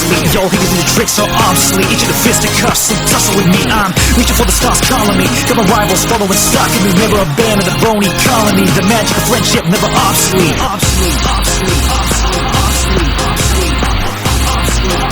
obsolete. Y'all haters and the tricks are obsolete. Each of the fisticuffs and tussle with me. I'm reaching for the stars calling me. Got my rivals following stock in me. Never abandon the bony colony. The magic of friendship never obsolete. Obsolete, obsolete, obsolete, obsolete, obsolete, obsolete,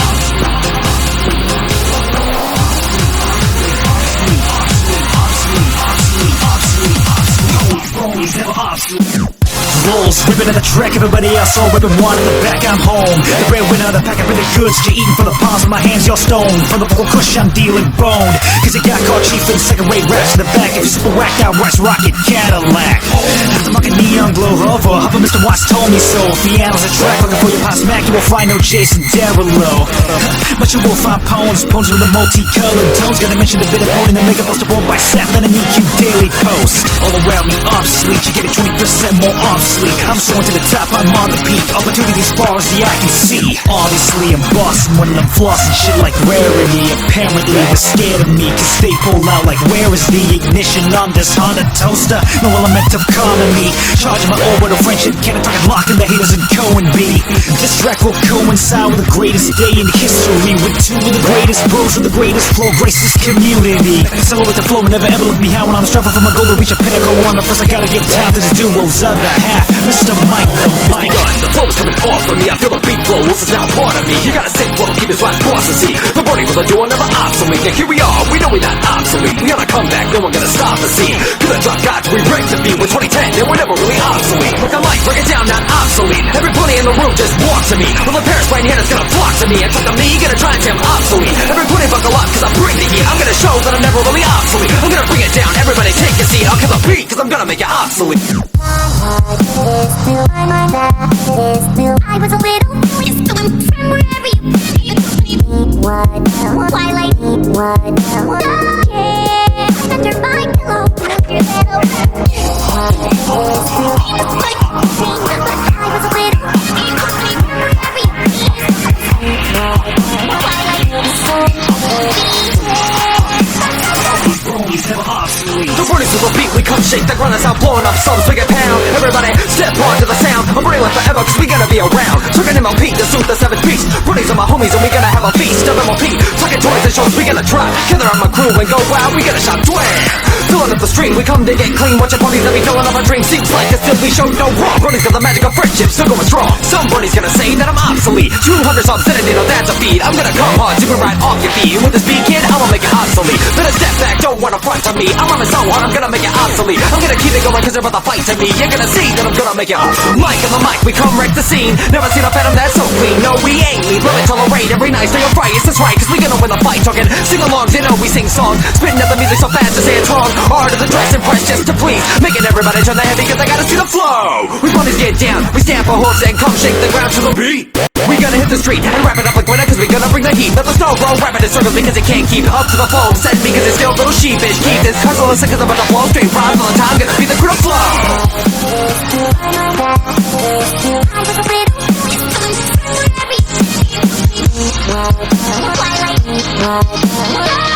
obsolete, never obsolete. Rolls, ripping at the track, everybody else all ripping one in the back, I'm home. The breadwinner of the pack, I bring the goods, you're eating from the palms of my hands, you're stone. From the vocal kush, I'm dealing bone. Cause it got caught cheap for the second-rate raps in the back. If you're super whacked out, rice rocket Cadillac. After mucking neon glow hover, Hopper Mr. Watts told me so. If the anal's a track, looking for your pop smack, you will find no Jason Derulo. But you will find poems with a multicolored tones. Gotta mention the bit of owning the makeup poster born by Satlin and EQ Daily Post. All around me obsolete, you get it 20% more obsolete. I'm soaring to the top, I'm on the peak. Opportunities far as the eye can see. Obviously I'm bossing when I'm flossing. Shit like rarity. Apparently they're scared of me, cause they pull out like where is the ignition on this Honda toaster? No element of economy. Charging my orbital friendship, can't talk and locking the haters and Cohen B. This track will coincide with the greatest day in history, with two of the greatest bros with the greatest flow, grace this community. Accelerate the flow and never ever look behind when I'm striving for my goal to reach a pinnacle one. But first I gotta give time to the duo's other half, Mr. Mike the Mike. The flow's coming off of me, I feel the beat flow, this is now part of me. You gotta sit flow, keep his last boss to see. The burning for the duo never obsolete. Now here we are, we know we're not obsolete. We on a comeback, no one gonna stop the scene. Cause the drop gods, we break the beat with 2010, and we're never really obsolete. Break the mic, break it down, not obsolete. Everybody in the room just walk to me. Well, the Paris right here is gonna flock to me. And talk to me, gonna try and say I'm obsolete. Everybody buckle up, cause I bring the heat. I'm gonna show that I'm never really obsolete. I'm gonna bring it down, everybody take a seat. I'll kill the beat, cause I'm gonna make it obsolete. I was a little curious, so I'm from wherever you been. Twilight, yeah, under my pillow, look your little like I was a little wherever you The burnings of the beat, we come shake the ground that's out blowing up subs, we get pound. Everybody step onto the sound. I'm burning like forever cause we gonna be around. Talking MLP, the suit, the savage beast. Burnings on my homies and we gonna have a feast of MLP. Talking toys and shows, we gonna try. Gather on my crew and go wild, we gonna shout twang. Filling up the stream, we come to get clean. Watch your parties that be filling up our dreams. Seems like it's still we show no wrong. Burnings got the magic of friendship, still going strong. Some Bernie's gonna say that I'm obsolete. 200 subs in it, you know that's a feed. I'm gonna come hard, super right off your feet. With this beat kid, I'ma make it obsolete. Better step back, don't wanna front to me. I'm on it so hard, I'm gonna make it obsolete. I'm gonna keep it going cause they're about to fight to me. You're gonna see that I'm gonna make it Mike on the mic, we come wreck the scene. Never seen a phantom that's so clean. No, we ain't leave, let it tolerate. Every night stay upright, it's just right. Cause we gonna win the fight. Talking sing-alongs, you know we sing songs. Spitting out the music so fast to say it's wrong. Art of the dress and press just to please. Making everybody turn their head because I gotta see the flow. We bunnies get down, we stamp our hooves and come shake the ground to the beat. We gonna hit the street and wrap it up like winter cause we gonna bring the heat. Let the snow grow rapid in circles because it can't keep up to the flow. Send me cause it's still a little sheepish. Keep this hustle a second about the flow. Straight rhymes all the time, gonna be the crew to flow. Twilight,